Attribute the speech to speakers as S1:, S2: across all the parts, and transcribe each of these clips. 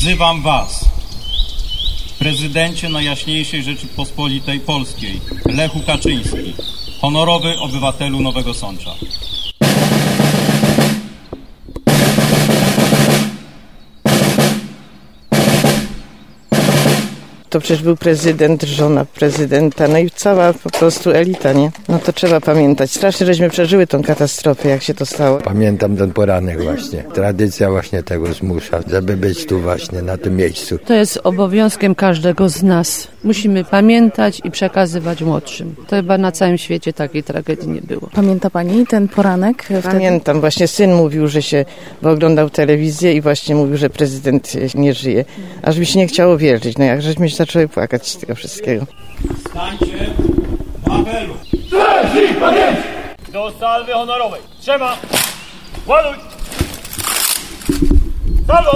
S1: Wzywam was, prezydencie Najjaśniejszej Rzeczypospolitej Polskiej, Lechu Kaczyński, honorowy obywatelu Nowego Sącza.
S2: To przecież był prezydent, żona prezydenta, no i cała po prostu elita, nie? No to trzeba pamiętać. Strasznie żeśmy przeżyły tą katastrofę, jak się to stało.
S3: Pamiętam ten poranek właśnie. Tradycja właśnie tego zmusza, żeby być tu właśnie, na tym miejscu.
S4: To jest obowiązkiem każdego z nas. Musimy pamiętać i przekazywać młodszym. To chyba na całym świecie takiej tragedii nie było.
S5: Pamięta pani ten poranek?
S2: Pamiętam, właśnie syn mówił, bo oglądał telewizję i właśnie mówił, że prezydent nie żyje. Aż mi się nie chciało wierzyć, no jak żeśmy się zaczęły płakać z tego wszystkiego.
S1: Stańcie w apelu. Do salwy honorowej. Trzyma. Ładuj. Salwą.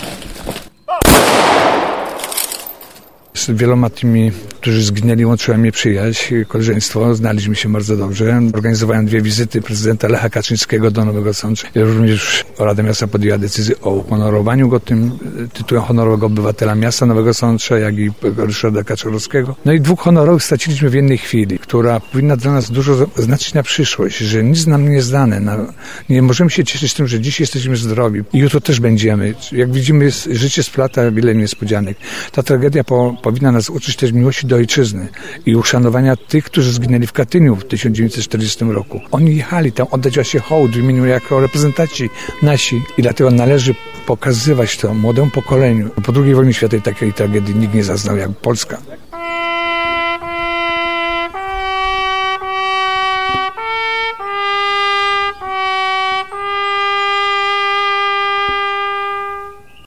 S6: Z wieloma tymi, którzy zginęli, łączyła mnie przyjaźń, koleżeństwo. Znaliśmy się bardzo dobrze. Organizowałem 2 wizyty prezydenta Lecha Kaczyńskiego do Nowego Sącza. Również Rada Miasta podjęła decyzję o uhonorowaniu go tym tytułem honorowego obywatela miasta Nowego Sącza, jak i Ryszarda Kaczorowskiego. No i 2 honorowych straciliśmy w jednej chwili, która powinna dla nas dużo znaczyć na przyszłość, że nic nam nie jest dane. Nie możemy się cieszyć tym, że dziś jesteśmy zdrowi i jutro też będziemy. Jak widzimy, życie splata wiele niespodzianek. Ta tragedia powinna nas uczyć też miłości do ojczyzny i uszanowania tych, którzy zginęli w Katyniu w 1940 roku. Oni jechali tam oddać właśnie hołd w imieniu jako reprezentanci nasi i dlatego należy pokazywać to młodemu pokoleniu. Po II wojnie światowej takiej tragedii nikt nie zaznał jak Polska.